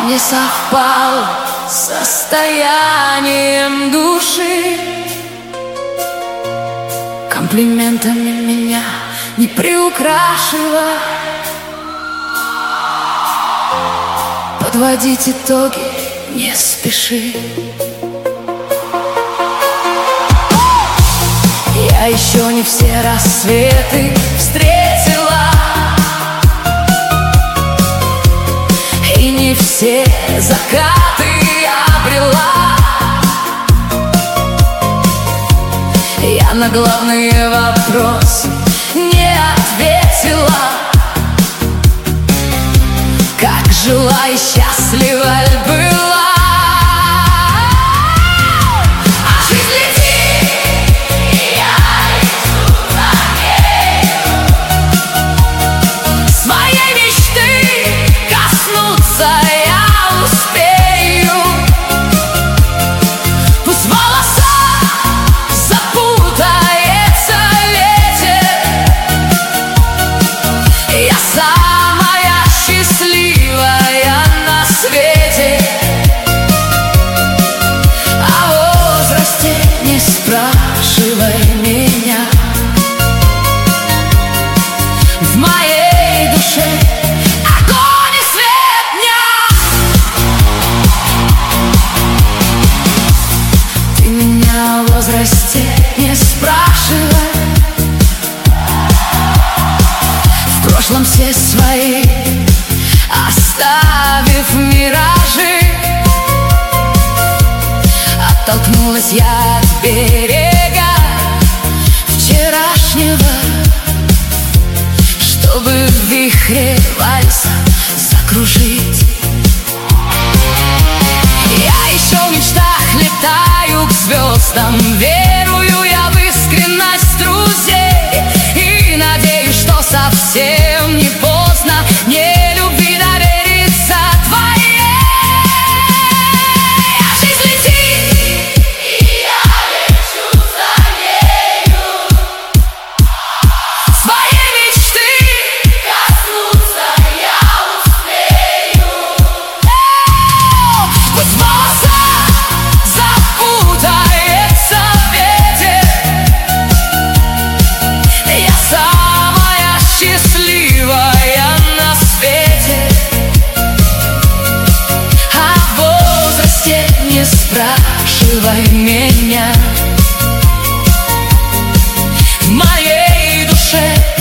не совпало с состоянием души. Комплиментами меня не приукрашивай. Подводить итоги не спеши. Я еще не все рассветы встретила, и не все закаты обрела. Я на главные вопросы не ответила. Как жила и счастлива ль была. Спрашивай меня. В моей душе огонь и свет дня. Ты меня о возрасте не спрашивай. В прошлом все свои оставив миражи, оттолкнулась я от берега вчерашнего, чтобы в вихре вальса закружить. Я еще в мечтах летаю к звездам, верую я в искренность друзей и надеюсь, что совсем не поздно мне любви довериться твоей. Не спрашивай меня. В моей душе